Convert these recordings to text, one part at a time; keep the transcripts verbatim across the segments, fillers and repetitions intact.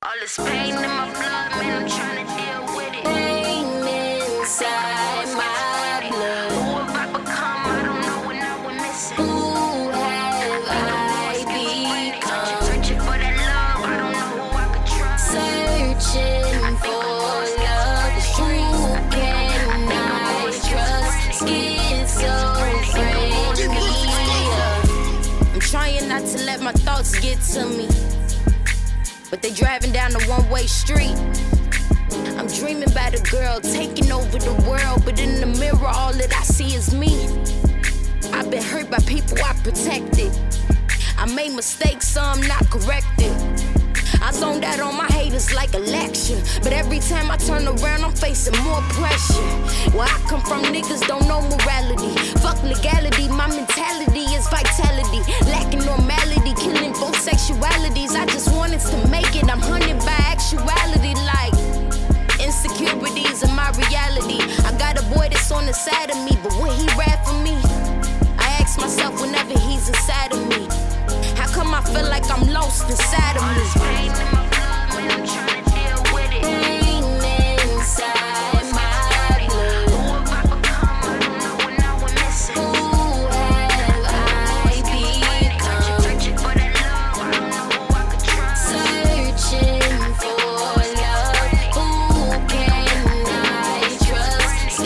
All this pain in my blood, man, I'm trying to deal with it. Pain inside my blood. Who have I become? I don't know, and now we're missing. Who have I become? Searching for that love, I don't know who I could trust. Searching for love, who can I trust? Schizophrenia. I'm trying not to let my thoughts get to me, but they driving down the one-way street. I'm dreaming about a girl taking over the world, but in the mirror all that I see is me. I've been hurt by people I protected. I made mistakes, some not corrected. I zoned out on my haters like a lecture, but every time I turn around I'm facing more pressure. Where I come from, niggas don't know morality. Fuck legality, my mentality is vitality. Lacking normality, killing both sexualities. I just wanted to make it, I'm hunted by actuality. Like insecurities are my reality. I got a boy that's on the side of me, but will he ride for me? I ask myself whenever he's inside of me, how come I feel like I'm lost inside of All me? this pain in my blood, man, I'm trying to deal with it. Pain inside my blood. Who have I become? I don't know, and now we're missing. Who have I become? Searching for that love, I don't know who I could trust. Searching for love, who can I trust?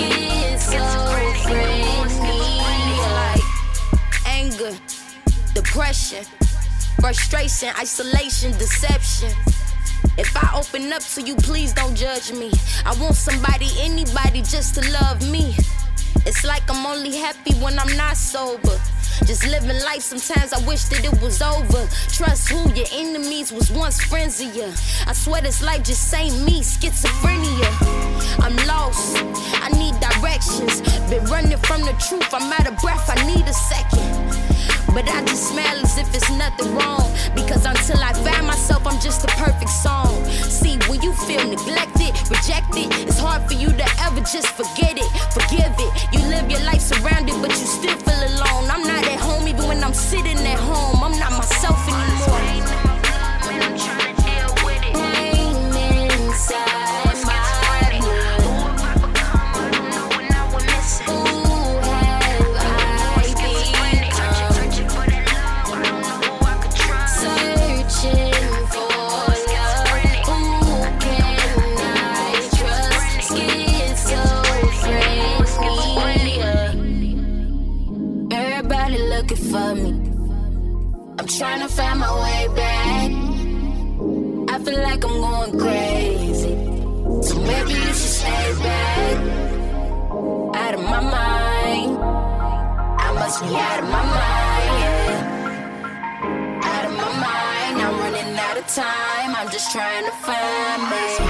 Schizophrenia. Like anger, depression, frustration, isolation, deception. If I open up to you, please don't judge me. I want somebody, anybody just to love me. It's like I'm only happy when I'm not sober. Just living life, sometimes I wish that it was over. Trust who your enemies was once friends of you. I swear this life just ain't me, schizophrenia. I'm lost, I need directions. Been running from the truth, I'm out of breath, I need a second. But I just smile as if it's nothing wrong, because until I find myself, I'm just a perfect song. See, when you feel neglected, rejected, it's hard for you to ever just forget it, forgive it. You live your life surrounded, but you still feel alone. I'm not at home even when I'm sitting at home. I'm not myself anymore. Pain in my blood, man, I'm trying to deal with it. Pain inside my blood. Who have I become? I don't know, and now we're missing. Who have I become? Searching for that love, I don't know who I could trust. Searching for love, who can I trust? Schizophrenia. Everybody looking for me, I'm trying to find my way back. I feel like I'm going crazy, so maybe you should stay back. Out of my mind, I must be out of my mind, yeah. Out of my mind, I'm running out of time, I'm just trying to find me.